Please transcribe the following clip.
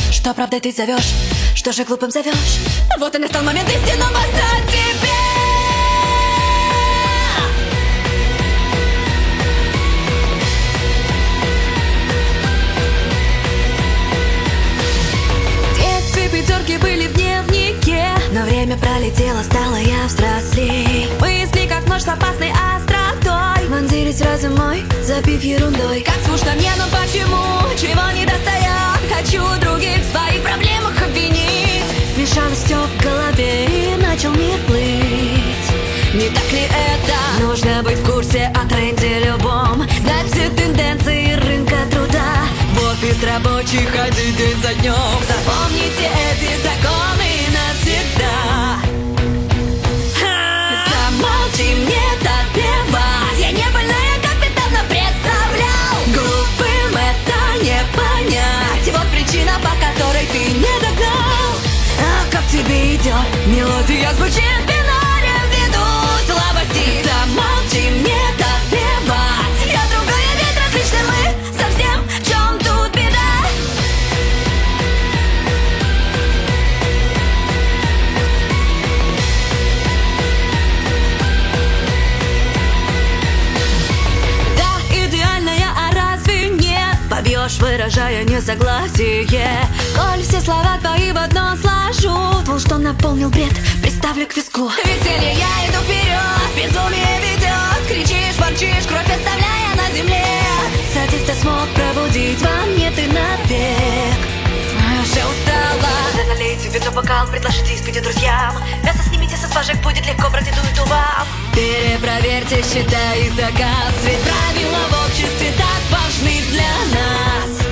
Что правдой ты зовешь, что же глупым зовешь? Вот и настал момент истинного познать тебя. Пятерки были в дневнике, но время пролетело, стала я взрослей. Мысли как нож с опасной остротой вонзились в разум мой, забив ерундой. Как скучно мне, но почему? Чего не достает? Хочу других в своих проблемах обвинить. Смешалось все в голове и начал мир плыть. Не так ли это? Нужно быть в курсе о тренде любом, знать все тенденции рынка труда, в офис рабочий ходить день за днем. Запомните эти законы навсегда. Замолчи, мне допевать. Я не больная, как ты давно представлял. Глупым это не понять. Вот причина, по которой ты не догнал. А как тебе идет? Мелодия звучит в бинаре, ввиду слабости. Замолчи, мне допевать. Я другая, ведь различны мы совсем. В чем тут беда? Да, идеальная, а разве нет? Побьешь, выражая несогласие. Коль все слова твои в одно сложу, твой, что наполнил бред, приставлю к виску. Веселье, я иду вперед, безумие ведет. Кричишь, ворчишь, кровь оставляя на земле. Садиста смог пробудить во мне ты навек. Я уже устала. Налейте ведро бокал, предложите испить друзьям. Мясо снимите со сважек, будет легко, протидует у вам. Перепроверьте счета и заказ, ведь правила в обществе так важны для нас.